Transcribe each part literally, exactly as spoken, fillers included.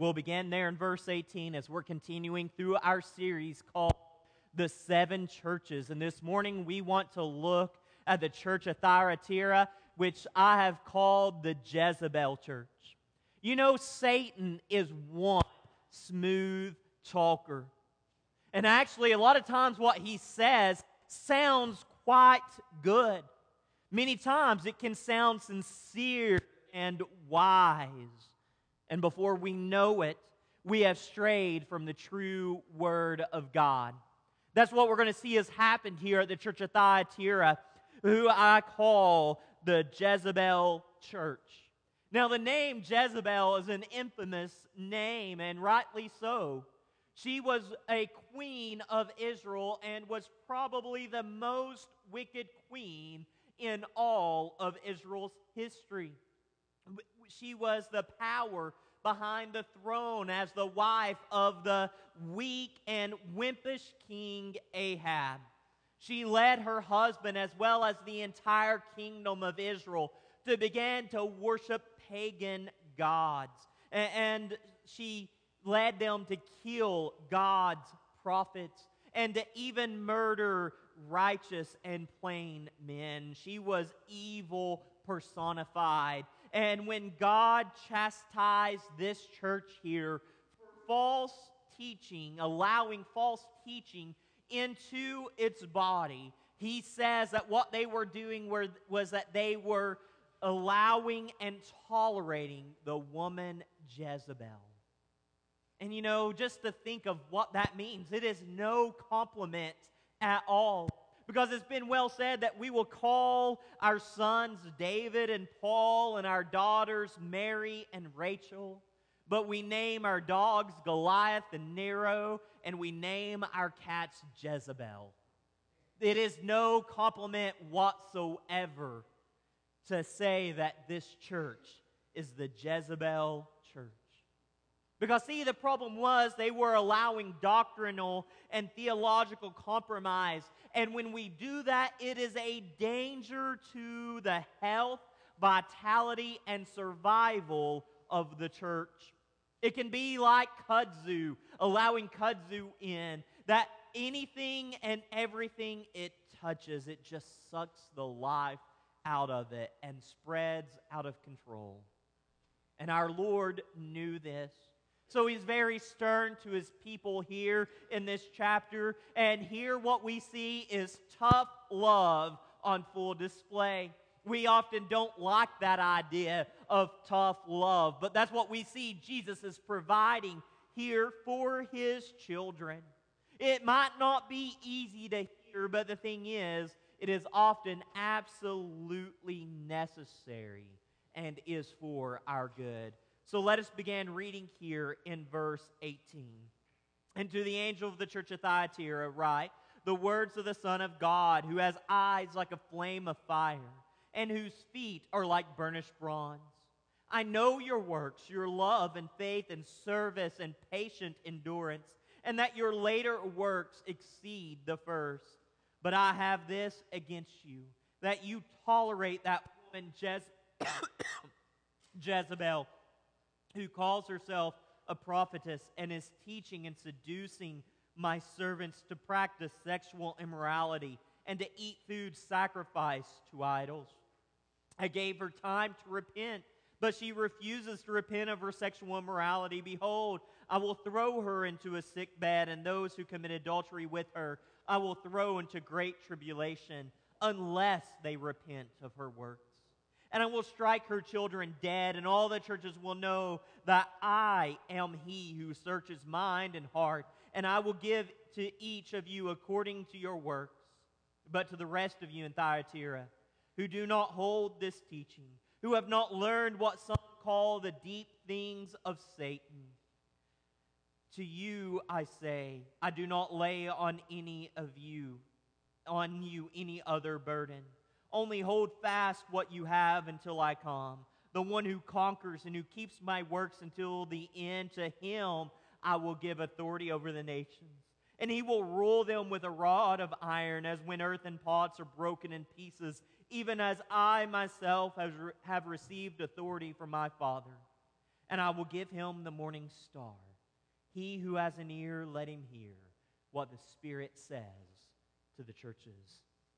We'll begin there in verse eighteen as we're continuing through our series called The Seven Churches. And this morning we want to look at the church of Thyatira, which I have called the Jezebel church. You know, Satan is one smooth talker. And actually, a lot of times what he says sounds quite good. Many times it can sound sincere and wise. And before we know it, we have strayed from the true Word of God. That's what we're going to see has happened here at the church of Thyatira, who I call the Jezebel church. Now, the name Jezebel is an infamous name, and rightly so. She was a queen of Israel and was probably the most wicked queen in all of Israel's history. She was the power behind the throne as the wife of the weak and wimpish king Ahab. She led her husband as well as the entire kingdom of Israel to begin to worship pagan gods. And she led them to kill God's prophets and to even murder righteous and plain men. She was evil personified. And when God chastised this church here for false teaching, allowing false teaching into its body, he says that what they were doing were, was that they were allowing and tolerating the woman Jezebel. And you know, just to think of what that means, it is no compliment at all. Because it's been well said that we will call our sons David and Paul and our daughters Mary and Rachel. But we name our dogs Goliath and Nero, and we name our cats Jezebel. It is no compliment whatsoever to say that this church is the Jezebel church. Because, see, the problem was they were allowing doctrinal and theological compromise. And when we do that, it is a danger to the health, vitality, and survival of the church. It can be like kudzu, allowing kudzu in, that anything and everything it touches, it just sucks the life out of it and spreads out of control. And our Lord knew this. So he's very stern to his people here in this chapter. And here what we see is tough love on full display. We often don't like that idea of tough love, but that's what we see Jesus is providing here for his children. It might not be easy to hear, but the thing is, it is often absolutely necessary and is for our good. So let us begin reading here in verse eighteen. And to the angel of the church of Thyatira write, the words of the Son of God, who has eyes like a flame of fire, and whose feet are like burnished bronze. I know your works, your love and faith and service and patient endurance, and that your later works exceed the first. But I have this against you, that you tolerate that woman Jez- Jezebel, who calls herself a prophetess and is teaching and seducing my servants to practice sexual immorality and to eat food sacrificed to idols. I gave her time to repent, but she refuses to repent of her sexual immorality. Behold, I will throw her into a sick bed, and those who commit adultery with her I will throw into great tribulation, unless they repent of her works. And I will strike her children dead, and all the churches will know that I am he who searches mind and heart, and I will give to each of you according to your works. But to the rest of you in Thyatira, who do not hold this teaching, who have not learned what some call the deep things of Satan, to you I say, I do not lay on any of you, on you any other burden. Only hold fast what you have until I come. The one who conquers and who keeps my works until the end, to him I will give authority over the nations. And he will rule them with a rod of iron, as when earthen pots are broken in pieces, even as I myself have received authority from my Father. and I will give him the morning star. He who has an ear, let him hear what the Spirit says to the churches.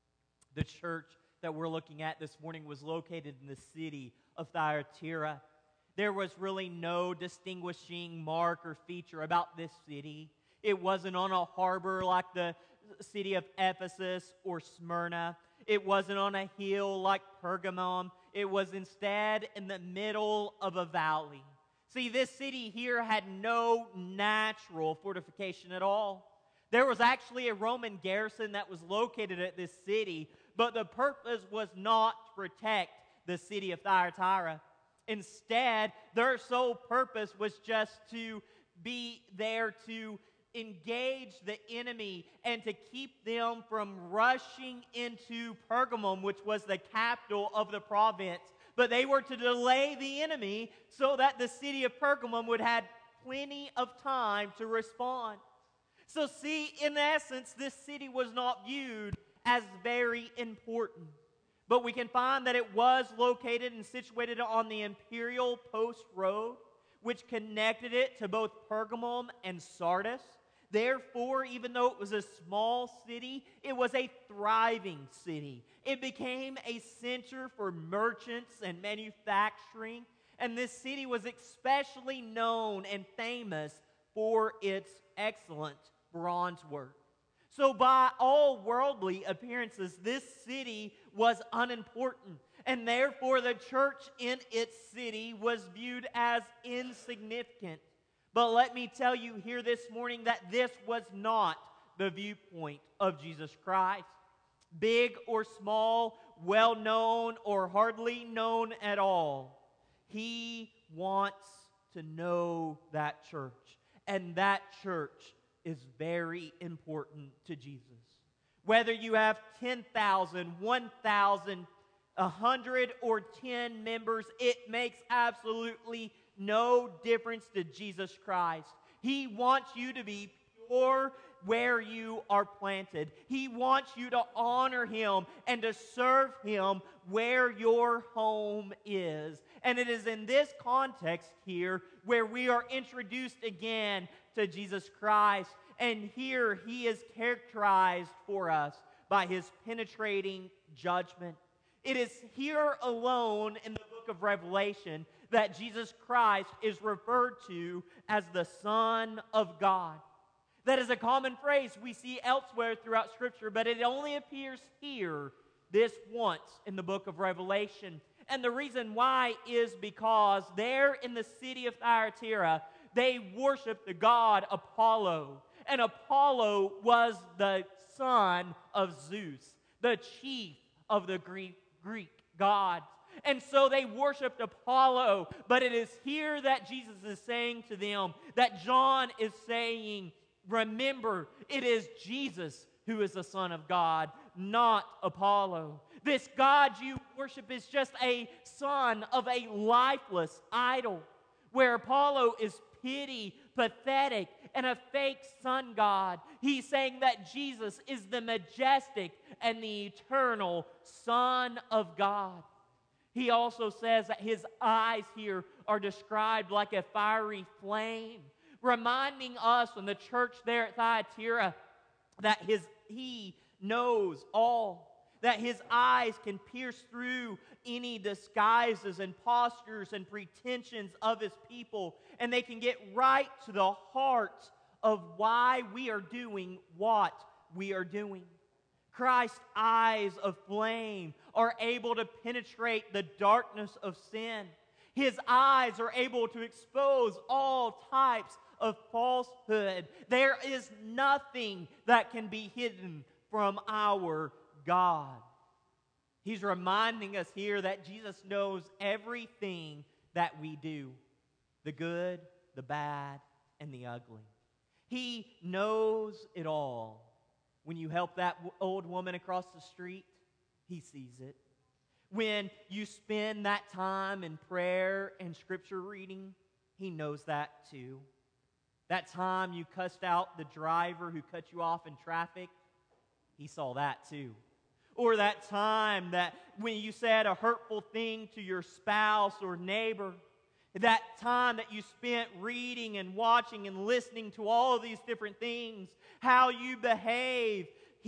The church that we're looking at this morning was located in the city of Thyatira. There was really no distinguishing mark or feature about this city. It wasn't on a harbor like the city of Ephesus or Smyrna. It wasn't on a hill like Pergamum. It was instead in the middle of a valley. See, this city here had no natural fortification at all. There was actually a Roman garrison that was located at this city, but the purpose was not to protect the city of Thyatira. Instead, their sole purpose was just to be there to engage the enemy and to keep them from rushing into Pergamum, which was the capital of the province. But they were to delay the enemy so that the city of Pergamum would have plenty of time to respond. So see, in essence, this city was not viewed as very important. But we can find that it was located and situated on the Imperial Post Road, which connected it to both Pergamum and Sardis. Therefore, even though it was a small city, it was a thriving city. It became a center for merchants and manufacturing, and this city was especially known and famous for its excellent bronze work. So by all worldly appearances, this city was unimportant, and therefore the church in its city was viewed as insignificant. But let me tell you here this morning that this was not the viewpoint of Jesus Christ. Big or small, well-known or hardly known at all, He wants to know that church. And that church is very important to Jesus. Whether you have ten thousand, one thousand, one hundred, or ten members, it makes absolutely no difference to Jesus Christ. He wants you to be pure where you are planted. He wants you to honor Him and to serve Him where your home is. And it is in this context here where we are introduced again to Jesus Christ. And here He is characterized for us by His penetrating judgment. It is here alone in the book of Revelation that Jesus Christ is referred to as the Son of God. That is a common phrase we see elsewhere throughout Scripture, but it only appears here this once in the book of Revelation. And the reason why is because there in the city of Thyatira, they worshiped the god Apollo. And Apollo was the son of Zeus, the chief of the Greek, Greek gods. And so they worshiped Apollo. But it is here that Jesus is saying to them, that John is saying, remember, it is Jesus who is the Son of God, not Apollo. This God you worship is just a son of a lifeless idol, where Apollo is pity, pathetic, and a fake sun god. He's saying that Jesus is the majestic and the eternal Son of God. He also says that His eyes here are described like a fiery flame, reminding us in the church there at Thyatira that his, He knows all. That His eyes can pierce through any disguises and postures and pretensions of His people, and they can get right to the heart of why we are doing what we are doing. Christ's eyes of flame are able to penetrate the darkness of sin. His eyes are able to expose all types of falsehood. There is nothing that can be hidden from our God. He's reminding us here that Jesus knows everything that we do, the good, the bad, and the ugly. He knows it all. When you help that old woman across the street, He sees it. When you spend that time in prayer and scripture reading, He knows that too. That time you cussed out the driver who cut you off in traffic, He saw that too. Or that time that when you said a hurtful thing to your spouse or neighbor, That time that you spent reading and watching and listening to all of these different things, how you behave,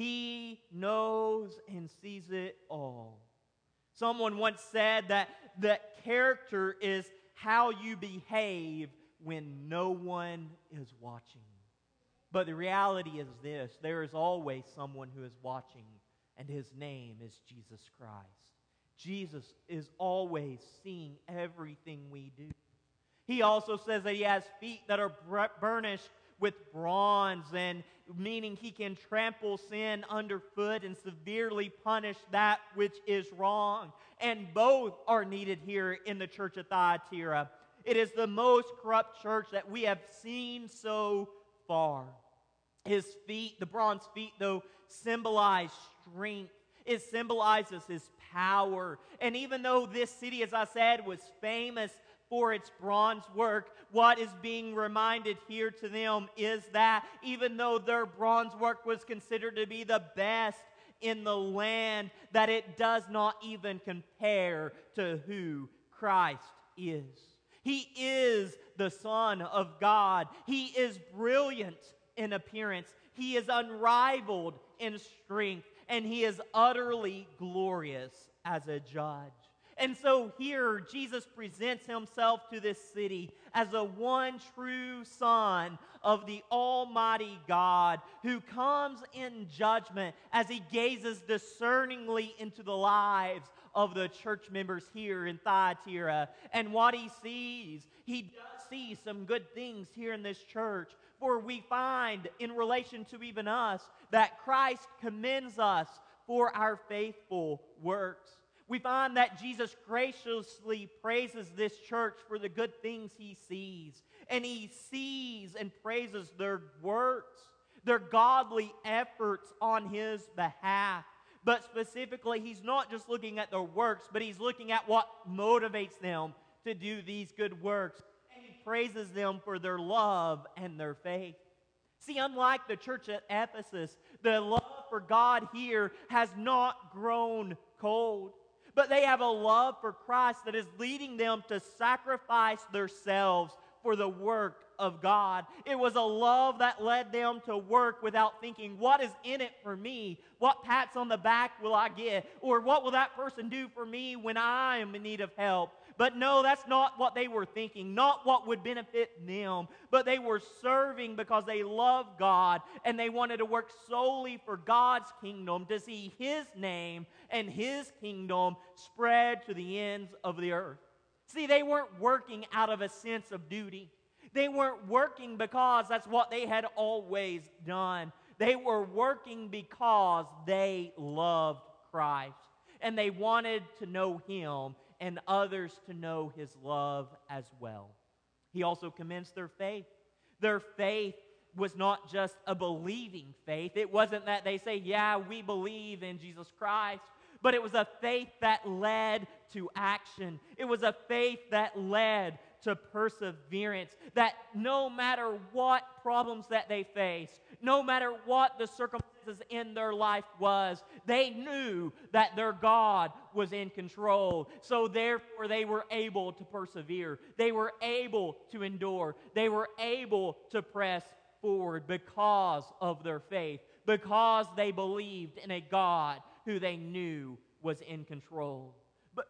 He knows and sees it all. Someone once said that, that character is how you behave when no one is watching. But the reality is this: there is always someone who is watching, and His name is Jesus Christ. Jesus is always seeing everything we do. He also says that He has feet that are burnished with bronze, and meaning He can trample sin underfoot and severely punish that which is wrong. And both are needed here in the church of Thyatira. It is the most corrupt church that we have seen so far. His feet, the bronze feet, though, symbolize strength. It symbolizes His power. And even though this city, as I said, was famous for its bronze work, what is being reminded here to them is that even though their bronze work was considered to be the best in the land, that it does not even compare to who Christ is. He is the Son of God. He is brilliant in appearance. He is unrivaled in strength, and He is utterly glorious as a judge. And so here, Jesus presents Himself to this city as the one true Son of the Almighty God, who comes in judgment as He gazes discerningly into the lives of the church members here in Thyatira. And what He sees, He does see some good things here in this church. For we find, in relation to even us, that Christ commends us for our faithful works. We find that Jesus graciously praises this church for the good things He sees. And He sees and praises their works, their godly efforts on His behalf. But specifically, He's not just looking at their works, but He's looking at what motivates them to do these good works. And He praises them for their love and their faith. See, unlike the church at Ephesus, the love for God here has not grown cold. But they have a love for Christ that is leading them to sacrifice themselves for the work of God. It was a love that led them to work without thinking, what is in it for me? What pats on the back will I get? Or what will that person do for me when I am in need of help? But no, that's not what they were thinking, not what would benefit them. But they were serving because they loved God, and they wanted to work solely for God's kingdom, to see His name and His kingdom spread to the ends of the earth. See, they weren't working out of a sense of duty. They weren't working because that's what they had always done. They were working because they loved Christ, and they wanted to know Him and others to know His love as well. He also commends their faith. Their faith was not just a believing faith. It wasn't that they say, yeah, we believe in Jesus Christ, but it was a faith that led to action. It was a faith that led to perseverance, that no matter what problems that they faced, no matter what the circumstances in their life was, they knew that their God was in control. So therefore they were able to persevere. They were able to endure. They were able to press forward because of their faith, because they believed in a God who they knew was in control. But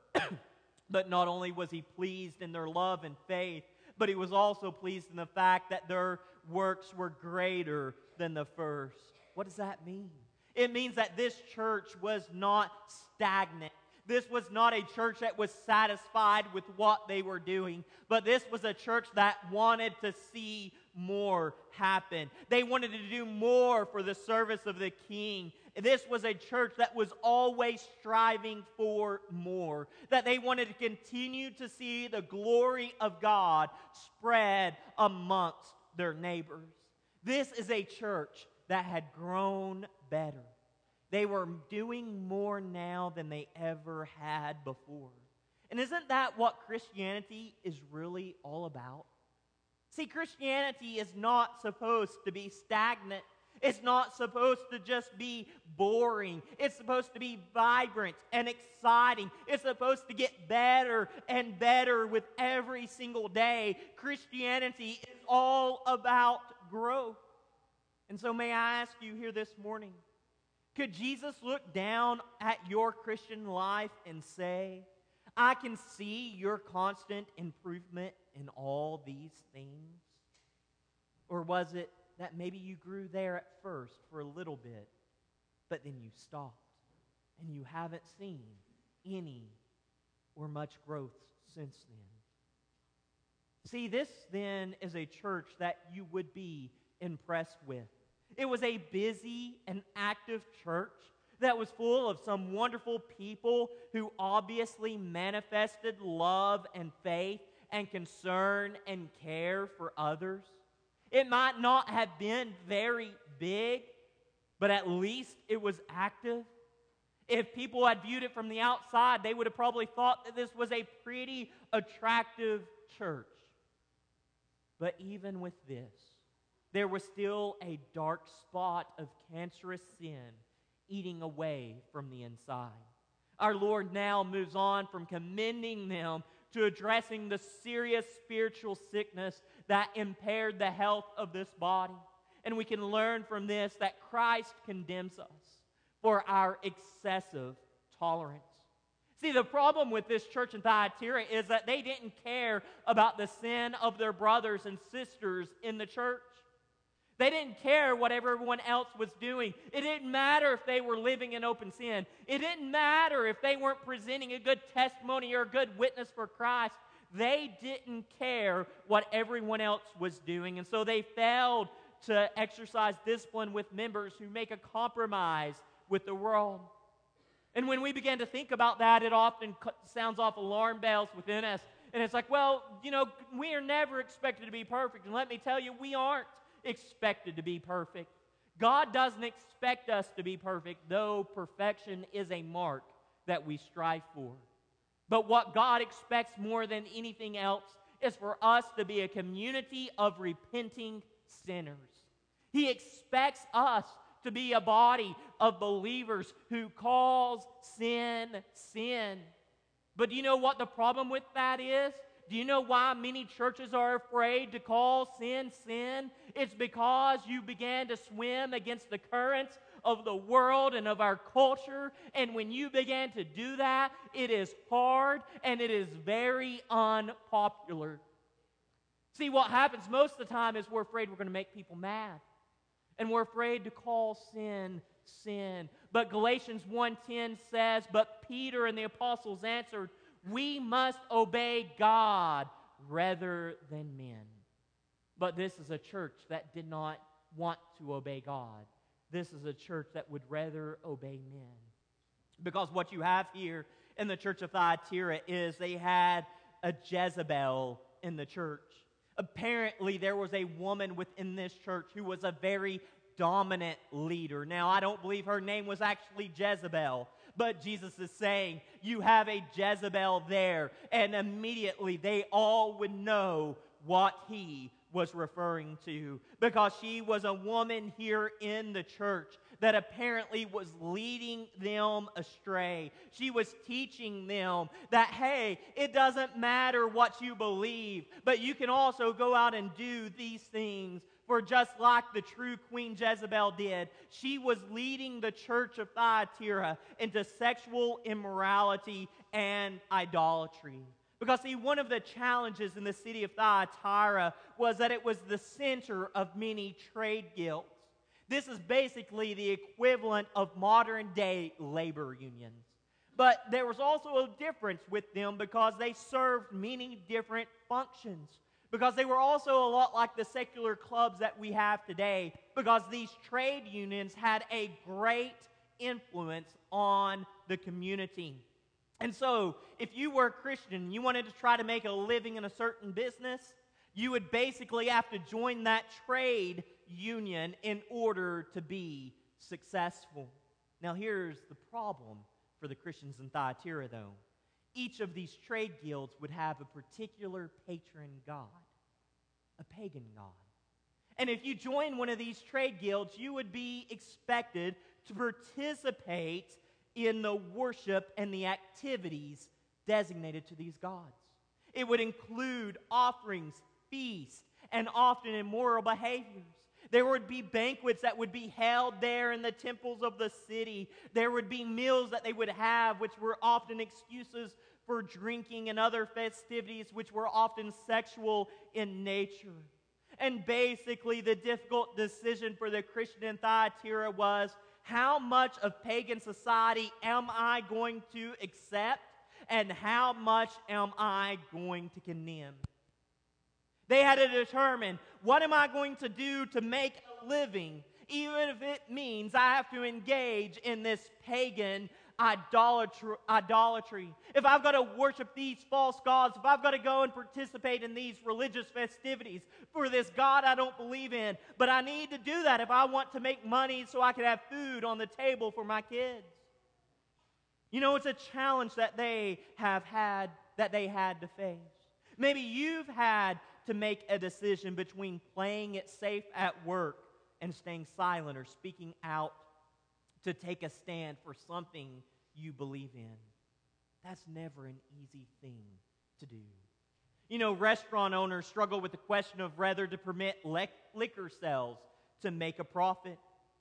But not only was He pleased in their love and faith, but He was also pleased in the fact that their works were greater than the first. What does that mean? It means that this church was not stagnant. This was not a church that was satisfied with what they were doing, but this was a church that wanted to see more happen. They wanted to do more for the service of the King. This was a church that was always striving for more, that they wanted to continue to see the glory of God spread amongst their neighbors. This is a church that had grown better. They were doing more now than they ever had before. And isn't that what Christianity is really all about? See, Christianity is not supposed to be stagnant. It's not supposed to just be boring. It's supposed to be vibrant and exciting. It's supposed to get better and better with every single day. Christianity is all about growth. And so may I ask you here this morning, could Jesus look down at your Christian life and say, I can see your constant improvement in all these things? Or was it that maybe you grew there at first for a little bit, but then you stopped and you haven't seen any or much growth since then? See, this then is a church that you would be impressed with. It was a busy and active church that was full of some wonderful people who obviously manifested love and faith and concern and care for others. It might not have been very big, but at least it was active. If people had viewed it from the outside, they would have probably thought that this was a pretty attractive church. But even with this, there was still a dark spot of cancerous sin eating away from the inside. Our Lord now moves on from commending them to addressing the serious spiritual sickness that impaired the health of this body. And we can learn from this that Christ condemns us for our excessive tolerance. See, the problem with this church in Thyatira is that they didn't care about the sin of their brothers and sisters in the church. They didn't care what everyone else was doing. It didn't matter if they were living in open sin. It didn't matter if they weren't presenting a good testimony or a good witness for Christ. They didn't care what everyone else was doing. And so they failed to exercise discipline with members who make a compromise with the world. And when we begin to think about that, it often sounds off alarm bells within us. And it's like, well, you know, we are never expected to be perfect. And let me tell you, we aren't expected to be perfect. God doesn't expect us to be perfect, though perfection is a mark that we strive for. But what God expects more than anything else is for us to be a community of repenting sinners. He expects us to be a body of believers who calls sin, sin. But do you know what the problem with that is? Do you know why many churches are afraid to call sin, sin? It's because you began to swim against the currents of the world and of our culture. And when you began to do that, it is hard and it is very unpopular. See, what happens most of the time is we're afraid we're going to make people mad. And we're afraid to call sin, sin. But Galatians one ten says, but Peter and the apostles answered, we must obey God rather than men. But this is a church that did not want to obey God. This is a church that would rather obey men. Because what you have here in the church of Thyatira is they had a Jezebel in the church. Apparently, there was a woman within this church who was a very dominant leader. Now, I don't believe her name was actually Jezebel, but Jesus is saying, you have a Jezebel there, and immediately they all would know what he was referring to, because she was a woman here in the church that apparently was leading them astray. She was teaching them that, hey, it doesn't matter what you believe, but you can also go out and do these things. For just like the true Queen Jezebel did, she was leading the church of Thyatira into sexual immorality and idolatry. Because, see, one of the challenges in the city of Thyatira was that it was the center of many trade guilds. This is basically the equivalent of modern-day labor unions. But there was also a difference with them because they served many different functions. Because they were also a lot like the secular clubs that we have today, because these trade unions had a great influence on the community. And so, if you were a Christian and you wanted to try to make a living in a certain business, you would basically have to join that trade union in order to be successful. Now, here's the problem for the Christians in Thyatira, though. Each of these trade guilds would have a particular patron god, a pagan god. And if you join one of these trade guilds, you would be expected to participate in the worship and the activities designated to these gods. It would include offerings, feasts, and often immoral behaviors. There would be banquets that would be held there in the temples of the city. There would be meals that they would have, which were often excuses for drinking, and other festivities which were often sexual in nature. And basically, the difficult decision for the Christian in Thyatira was, how much of pagan society am I going to accept, and how much am I going to condemn? They had to determine, what am I going to do to make a living, even if it means I have to engage in this pagan idolatry. idolatry. If I've got to worship these false gods, if I've got to go and participate in these religious festivities for this God I don't believe in, but I need to do that if I want to make money so I can have food on the table for my kids. You know, it's a challenge that they have had, that they had to face. Maybe you've had to make a decision between playing it safe at work and staying silent or speaking out to take a stand for something you believe in. That's never an easy thing to do. You know, restaurant owners struggle with the question of whether to permit le- liquor sales to make a profit.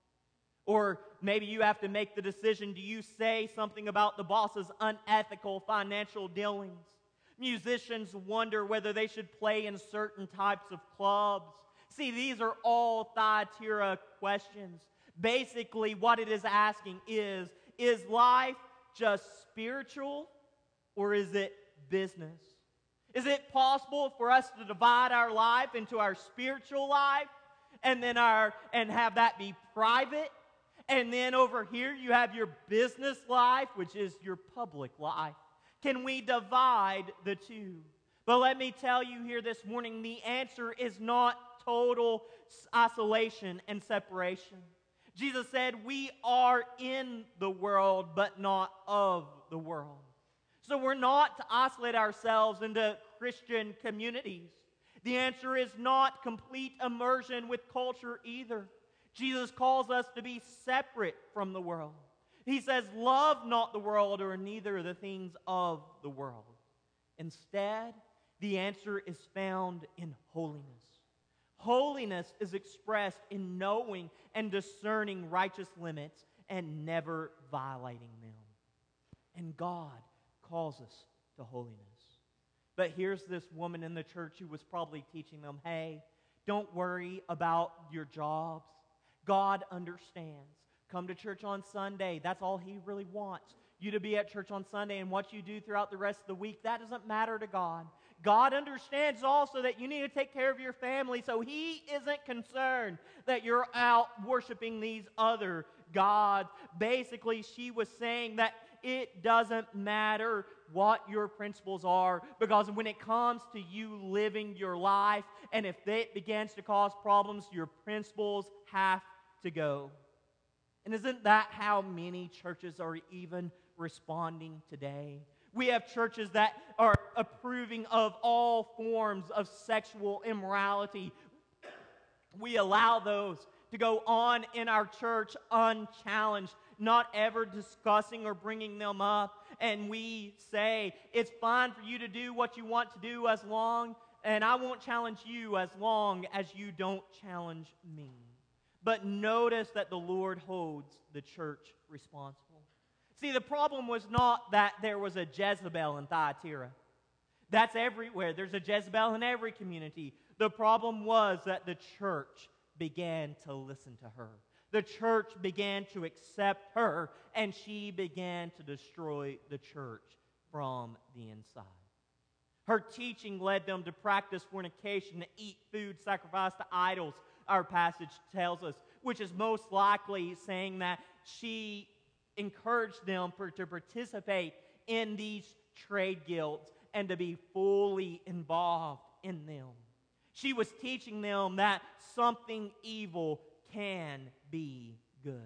Or maybe you have to make the decision, do you say something about the boss's unethical financial dealings? Musicians wonder whether they should play in certain types of clubs. See, these are all Thyatira questions. Basically, what it is asking is, is life just spiritual or is it business? Is it possible for us to divide our life into our spiritual life and then our and have that be private? And then over here you have your business life, which is your public life. Can we divide the two? But let me tell you here this morning, the answer is not total isolation and separation. Jesus said, we are in the world, but not of the world. So we're not to isolate ourselves into Christian communities. The answer is not complete immersion with culture either. Jesus calls us to be separate from the world. He says, love not the world or neither the things of the world. Instead, the answer is found in holiness. Holiness is expressed in knowing and discerning righteous limits and never violating them. And God calls us to holiness. But here's this woman in the church who was probably teaching them, hey, don't worry about your jobs. God understands. Come to church on Sunday. That's all He really wants. You to be at church on Sunday, and what you do throughout the rest of the week, that doesn't matter to God. God understands also that you need to take care of your family, so He isn't concerned that you're out worshiping these other gods. Basically, she was saying that it doesn't matter what your principles are, because when it comes to you living your life, and if it begins to cause problems, your principles have to go. And isn't that how many churches are even responding today? We have churches that are approving of all forms of sexual immorality. We allow those to go on in our church unchallenged, not ever discussing or bringing them up. And we say, it's fine for you to do what you want to do as long, and I won't challenge you as long as you don't challenge me. But notice that the Lord holds the church responsible. See, the problem was not that there was a Jezebel in Thyatira. That's everywhere. There's a Jezebel in every community. The problem was that the church began to listen to her. The church began to accept her, and she began to destroy the church from the inside. Her teaching led them to practice fornication, to eat food sacrificed to idols, our passage tells us, which is most likely saying that she encouraged them for, to participate in these trade guilds and to be fully involved in them. She was teaching them that something evil can be good.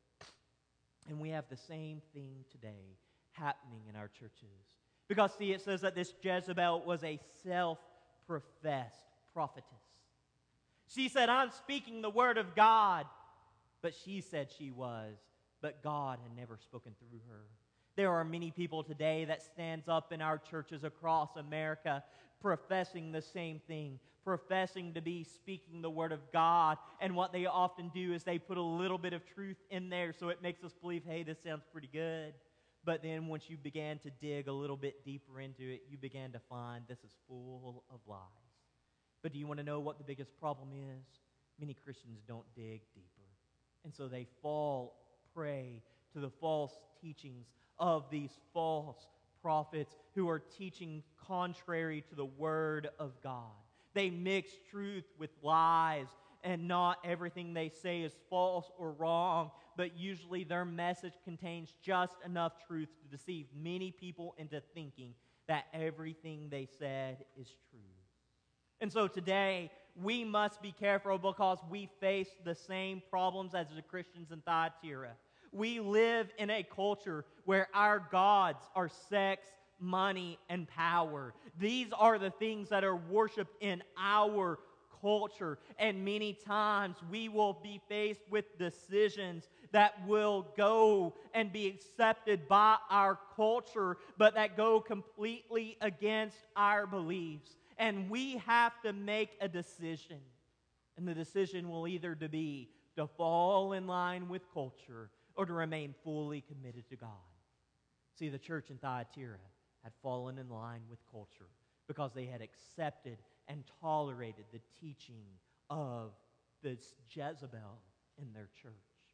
And we have the same thing today happening in our churches. Because, see, it says that this Jezebel was a self-professed prophetess. She said, I'm speaking the word of God. But she said she was, but God had never spoken through her. There are many people today that stands up in our churches across America professing the same thing, professing to be speaking the word of God. And what they often do is they put a little bit of truth in there so it makes us believe, hey, this sounds pretty good. But then once you began to dig a little bit deeper into it, you began to find this is full of lies. But do you want to know what the biggest problem is? Many Christians don't dig deeper. And so they fall prey to the false teachings of these false prophets who are teaching contrary to the Word of God. They mix truth with lies, and not everything they say is false or wrong, but usually their message contains just enough truth to deceive many people into thinking that everything they said is true. And so today, we must be careful because we face the same problems as the Christians in Thyatira. We live in a culture where our gods are sex, money, and power. These are the things that are worshipped in our culture. And many times we will be faced with decisions that will go and be accepted by our culture, but that go completely against our beliefs. And we have to make a decision. And the decision will either to be to fall in line with culture or to remain fully committed to God. See, the church in Thyatira had fallen in line with culture because they had accepted and tolerated the teaching of this Jezebel in their church.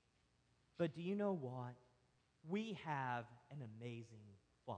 But do you know what? We have an amazing Father.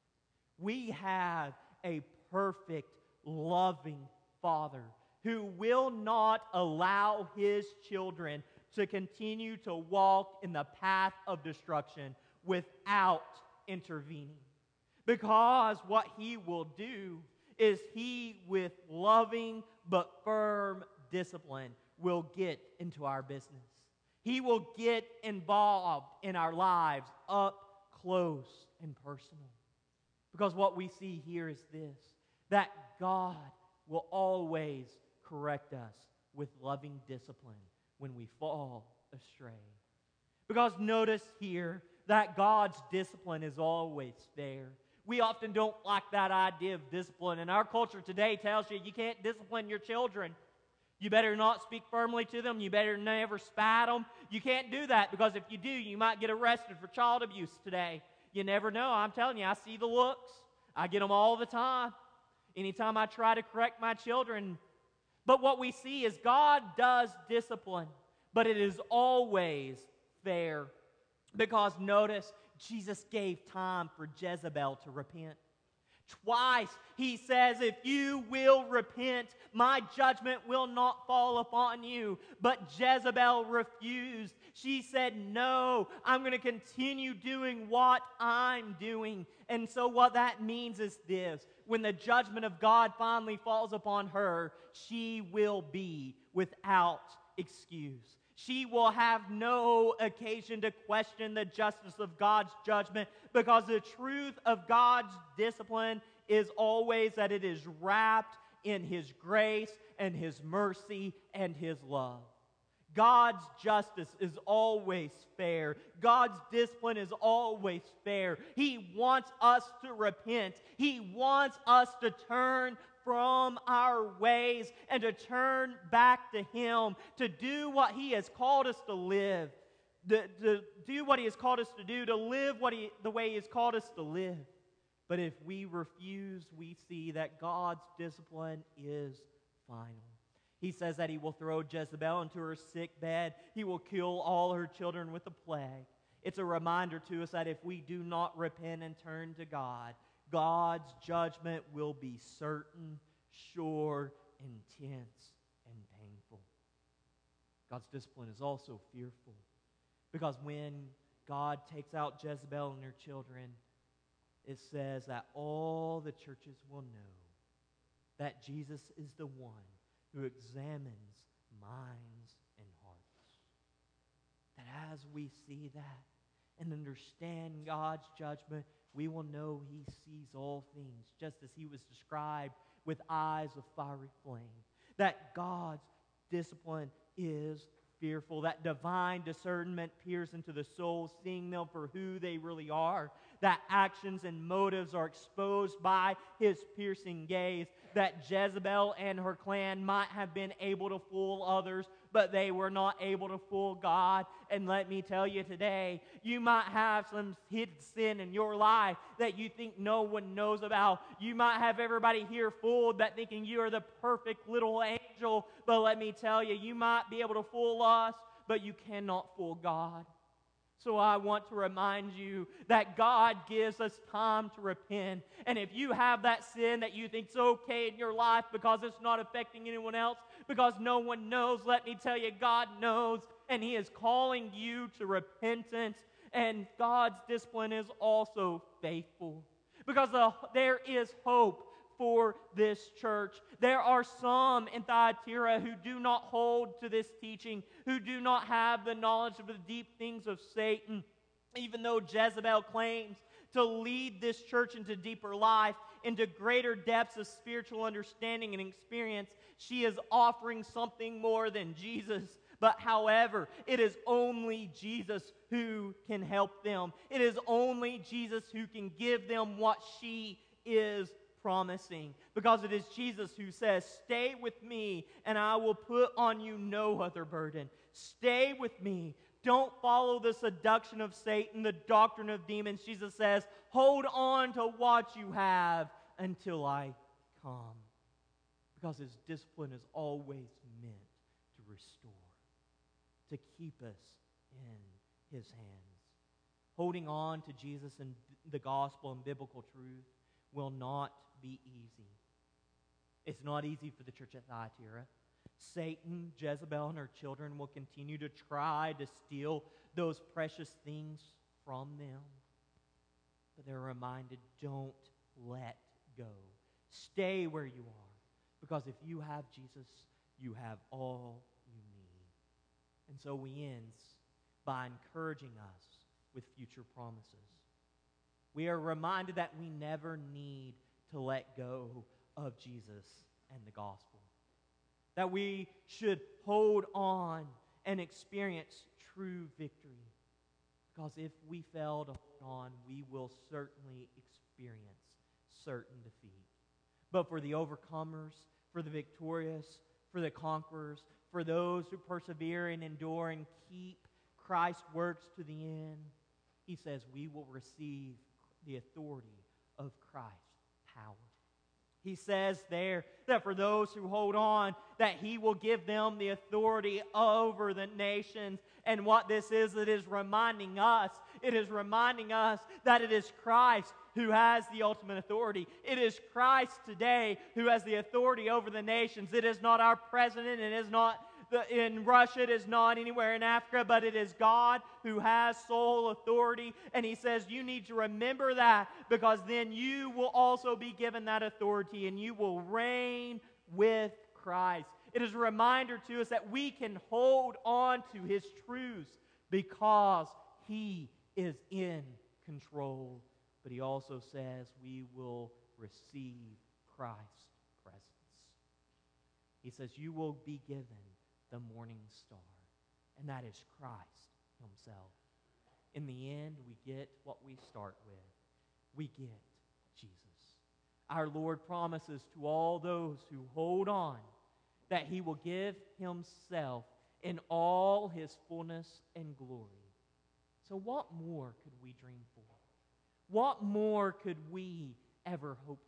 We have a perfect, loving Father who will not allow His children to continue to walk in the path of destruction without intervening. Because what He will do is He, with loving but firm discipline, will get into our business. He will get involved in our lives up close and personal. Because what we see here is this, that God will always correct us with loving discipline when we fall astray. Because notice here that God's discipline is always fair. We often don't like that idea of discipline, and our culture today tells you you can't discipline your children. You better not speak firmly to them. You better never spat them. You can't do that because if you do, you might get arrested for child abuse today. You never know. I'm telling you, I see the looks. I get them all the time. Anytime I try to correct my children. But what we see is God does discipline, but it is always fair. Because notice, Jesus gave time for Jezebel to repent. Twice He says, if you will repent, my judgment will not fall upon you. But Jezebel refused. She said, no, I'm going to continue doing what I'm doing. And so what that means is this. When the judgment of God finally falls upon her, she will be without excuse. She will have no occasion to question the justice of God's judgment because the truth of God's discipline is always that it is wrapped in His grace and His mercy and His love. God's justice is always fair. God's discipline is always fair. He wants us to repent. He wants us to turn from our ways and to turn back to Him, to do what He has called us to live, to, to do what He has called us to do, to live what he, the way He has called us to live. But if we refuse, we see that God's discipline is final. He says that He will throw Jezebel into her sick bed. He will kill all her children with a plague. It's a reminder to us that if we do not repent and turn to God, God's judgment will be certain, sure, intense, and painful. God's discipline is also fearful because when God takes out Jezebel and her children, it says that all the churches will know that Jesus is the one who examines minds and hearts. That as we see that and understand God's judgment, we will know He sees all things, just as He was described with eyes of fiery flame. That God's discipline is fearful. That divine discernment peers into the soul, seeing them for who they really are. That actions and motives are exposed by His piercing gaze. That Jezebel and her clan might have been able to fool others, but they were not able to fool God. And let me tell you today, you might have some hidden sin in your life that you think no one knows about. You might have everybody here fooled that thinking you are the perfect little angel. But let me tell you, you might be able to fool us, but you cannot fool God. So I want to remind you that God gives us time to repent. And if you have that sin that you think's okay in your life because it's not affecting anyone else, because no one knows, let me tell you, God knows, and He is calling you to repentance. And God's discipline is also faithful, because the, there is hope for this church. There are some in Thyatira who do not hold to this teaching, who do not have the knowledge of the deep things of Satan, even though Jezebel claims to lead this church into deeper life, into greater depths of spiritual understanding and experience. She is offering something more than Jesus. But however, it is only Jesus who can help them. It is only Jesus who can give them what she is promising, because it is Jesus who says, "Stay with me and I will put on you no other burden." Stay with me. Don't follow the seduction of Satan, the doctrine of demons. Jesus says, hold on to what you have until I come, because His discipline is always meant to restore, to keep us in His hands. Holding on to Jesus and the gospel and biblical truth will not be easy. It's not easy for the church at Thyatira. Satan, Jezebel, and her children will continue to try to steal those precious things from them. But they're reminded, don't let go. Stay where you are, because if you have Jesus, you have all you need. And so we end by encouraging us with future promises. We are reminded that we never need to let go of Jesus and the gospel. That we should hold on and experience true victory. Because if we fail to hold on, we will certainly experience certain defeat. But for the overcomers, for the victorious, for the conquerors, for those who persevere and endure and keep Christ's works to the end, He says we will receive the authority of Christ's power. He says there that for those who hold on, that He will give them the authority over the nations. And what this is, it is reminding us, it is reminding us that it is Christ who has the ultimate authority. It is Christ today who has the authority over the nations. It is not our president, it is not The, in Russia, it is not anywhere in Africa, but it is God who has sole authority. And He says you need to remember that, because then you will also be given that authority and you will reign with Christ. It is a reminder to us that we can hold on to His truths because He is in control. But He also says we will receive Christ's presence. He says you will be given the morning star, and that is Christ Himself. In the end, we get what we start with. We get Jesus. Our Lord promises to all those who hold on that He will give Himself in all His fullness and glory. So what more could we dream for? What more could we ever hope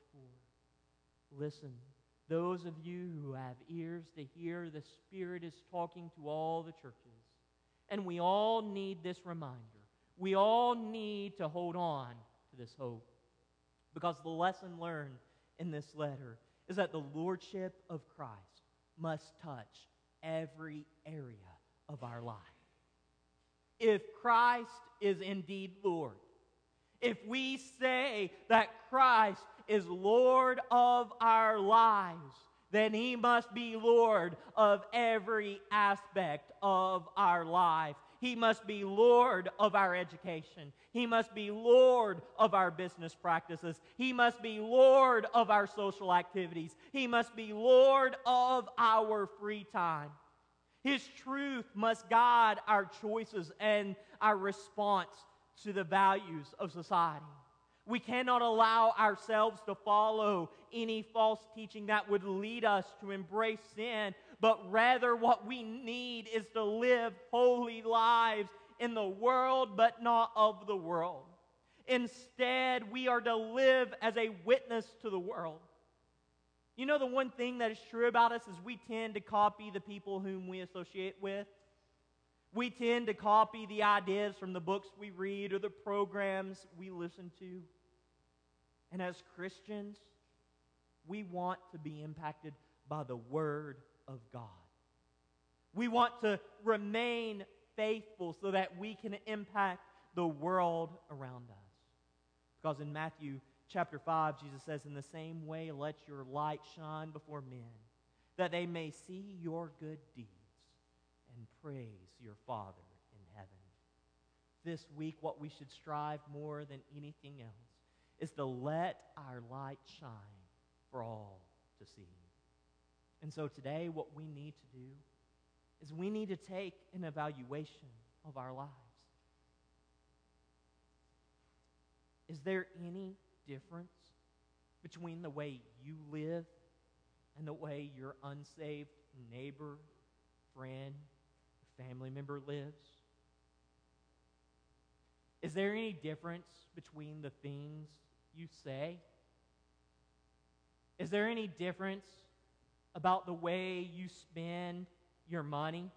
for? Listen. Those of you who have ears to hear, the Spirit is talking to all the churches. And we all need this reminder. We all need to hold on to this hope. Because the lesson learned in this letter is that the Lordship of Christ must touch every area of our life. If Christ is indeed Lord, if we say that Christ is Lord of our lives, then He must be Lord of every aspect of our life. He must be Lord of our education. He must be Lord of our business practices. He must be Lord of our social activities. He must be Lord of our free time. His truth must guide our choices and our response to the values of society. We cannot allow ourselves to follow any false teaching that would lead us to embrace sin, but rather what we need is to live holy lives in the world, but not of the world. Instead, we are to live as a witness to the world. You know, the one thing that is true about us is we tend to copy the people whom we associate with. We tend to copy the ideas from the books we read or the programs we listen to. And as Christians, we want to be impacted by the Word of God. We want to remain faithful so that we can impact the world around us. Because in Matthew chapter five, Jesus says, "In the same way, let your light shine before men, that they may see your good deeds and praise your Father in heaven." This week, what we should strive more than anything else is to let our light shine for all to see. And so today, what we need to do is we need to take an evaluation of our lives. Is there any difference between the way you live and the way your unsaved neighbor, friend, family member lives? Is there any difference between the things you say? Is there any difference about the way you spend your money?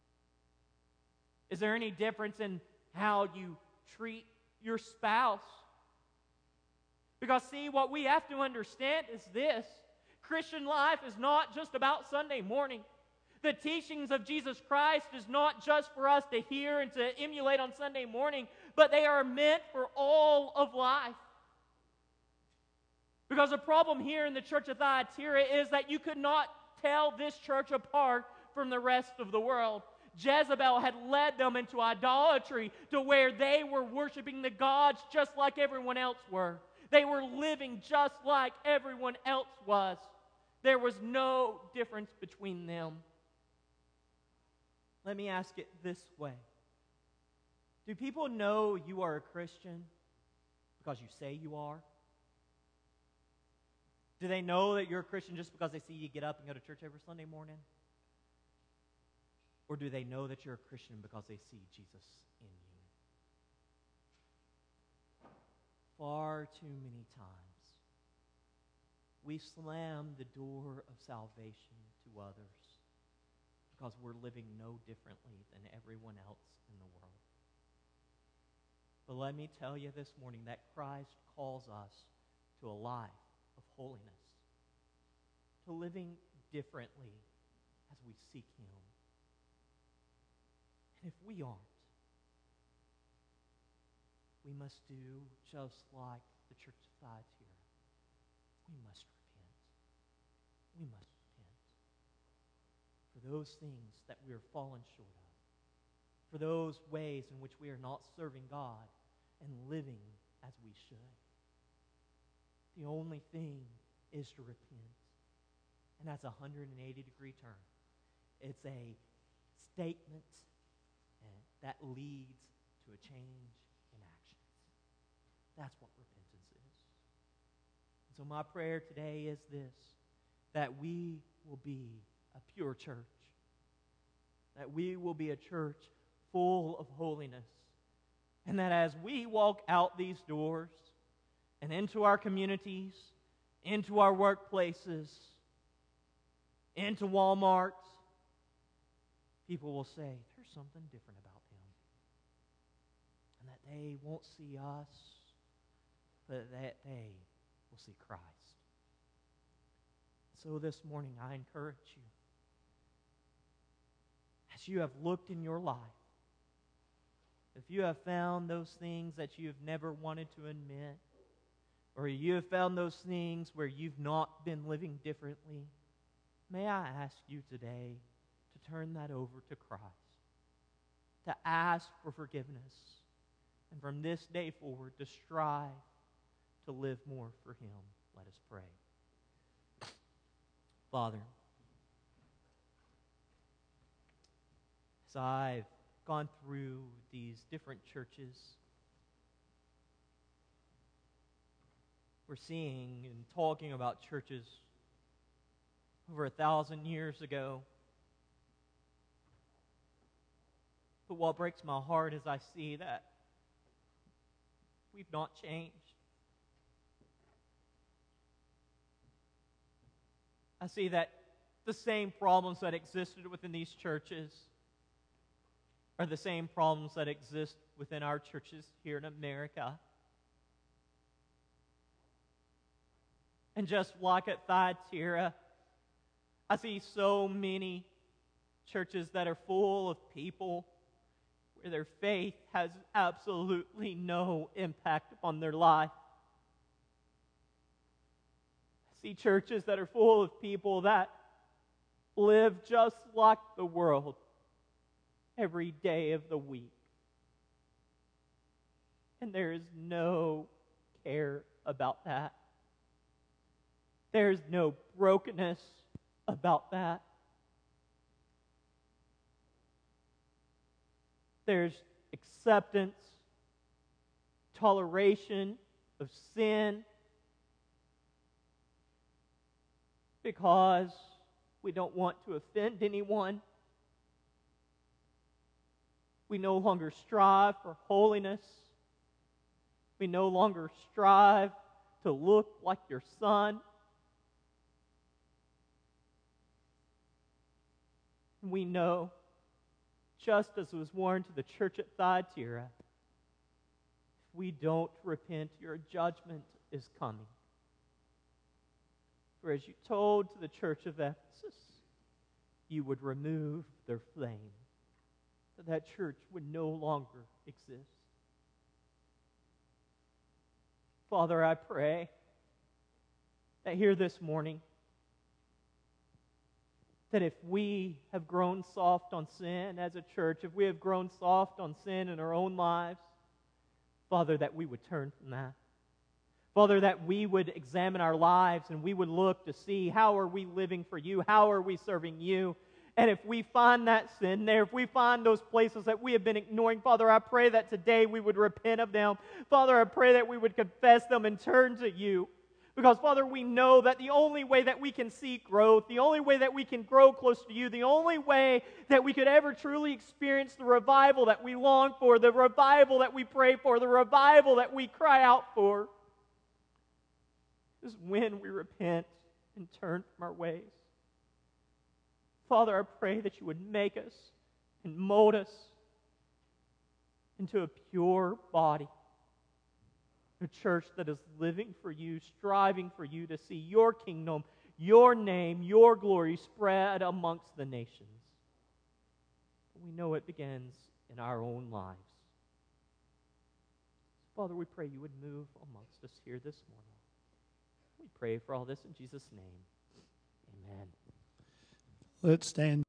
Is there any difference in how you treat your spouse? Because, see, what we have to understand is this: Christian life is not just about Sunday morning. The teachings of Jesus Christ is not just for us to hear and to emulate on Sunday morning, but they are meant for all of life. Because the problem here in the church of Thyatira is that you could not tell this church apart from the rest of the world. Jezebel had led them into idolatry to where they were worshiping the gods just like everyone else were. They were living just like everyone else was. There was no difference between them. Let me ask it this way. Do people know you are a Christian because you say you are? Do they know that you're a Christian just because they see you get up and go to church every Sunday morning? Or do they know that you're a Christian because they see Jesus in you? Far too many times, we slam the door of salvation to others because we're living no differently than everyone else in the world. But let me tell you this morning that Christ calls us to a life of holiness, to living differently as we seek Him. And if we aren't, we must do just like the church of Thyatira. We must repent. We must repent for those things that we are fallen short of, for those ways in which we are not serving God and living as we should. The only thing is to repent. And that's a one hundred eighty degree turn. It's a statement that leads to a change in actions. That's what repentance is. And so my prayer today is this: that we will be a pure church. That we will be a church full of holiness. And that as we walk out these doors and into our communities, into our workplaces, into Walmarts, people will say, there's something different about him. And that they won't see us, but that they will see Christ. So this morning, I encourage you, as you have looked in your life, if you have found those things that you have never wanted to admit, or you have found those things where you've not been living differently, may I ask you today to turn that over to Christ, to ask for forgiveness, and from this day forward to strive to live more for Him. Let us pray. Father, As I've gone through these different churches, we're seeing and talking about churches over a thousand years ago. But what breaks my heart is I see that we've not changed. I see that the same problems that existed within these churches are the same problems that exist within our churches here in America. And just like at Thyatira, I see so many churches that are full of people where their faith has absolutely no impact upon their life. I see churches that are full of people that live just like the world every day of the week. And there is no care about that. There's no brokenness about that. There's acceptance, toleration of sin, because we don't want to offend anyone. We no longer strive for holiness. We no longer strive to look like your Son. We know, just as was warned to the church at Thyatira, if we don't repent, your judgment is coming. For as you told to the church of Ephesus, you would remove their flame, that that church would no longer exist. Father, I pray that here this morning, that if we have grown soft on sin as a church, if we have grown soft on sin in our own lives, Father, that we would turn from that. Father, that we would examine our lives and we would look to see how are we living for you, how are we serving you. And if we find that sin there, if we find those places that we have been ignoring, Father, I pray that today we would repent of them. Father, I pray that we would confess them and turn to you. Because, Father, we know that the only way that we can see growth, the only way that we can grow close to you, the only way that we could ever truly experience the revival that we long for, the revival that we pray for, the revival that we cry out for, is when we repent and turn from our ways. Father, I pray that you would make us and mold us into a pure body. A church that is living for you, striving for you to see your kingdom, your name, your glory spread amongst the nations. We know it begins in our own lives. Father, we pray you would move amongst us here this morning. We pray for all this in Jesus' name. Amen. Let's stand.